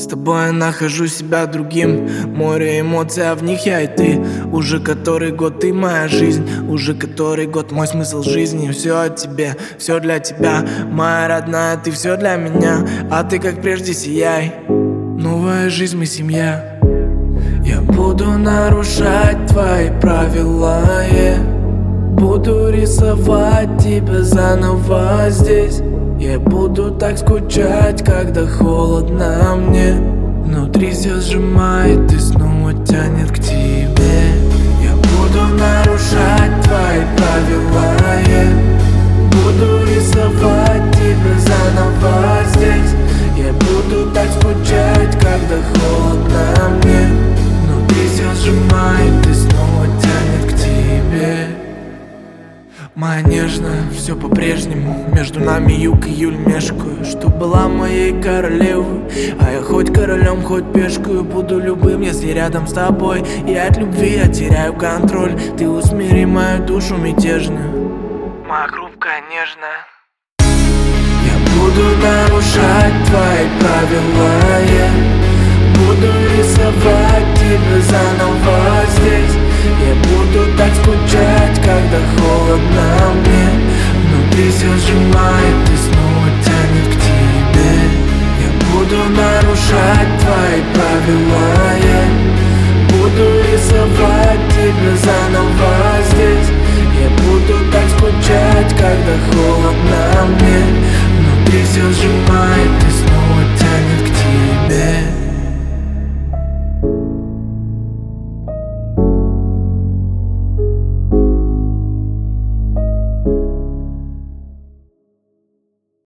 С тобой я нахожу себя другим. Море эмоций, а в них я и ты. Уже который год ты моя жизнь. Уже который год мой смысл жизни. Все о тебе, все для тебя. Моя родная, ты все для меня. А ты как прежде сияй. Новая жизнь, мы семья. Я буду нарушать твои правила, буду рисовать тебя заново здесь. Я буду так скучать, когда холодно мне. Внутри все сжимает и снова тянет к тебе. Я буду нарушать твои правила, буду рисовать тебя заново здесь. Я буду так скучать, когда холодно мне. Внутри все сжимает и снова тянет к тебе. Моя нежная, все по-прежнему. Между нами юг и июль мешкаю. Что была моей королевой, а я хоть королем, хоть пешкою. Буду любым, если рядом с тобой. И от любви я теряю контроль. Ты усмири мою душу мятежную, моя хрупкая, нежная. Я буду нарушать твои правила, буду рисовать тебя заново здесь. Я буду так скучать, когда холодно мне. Внутри все сжимает и снова тянет к тебе. Я буду нарушать твои правила, буду рисовать тебя заново здесь. Я буду так скучать, когда холодно мне. Внутри все сжимает и снова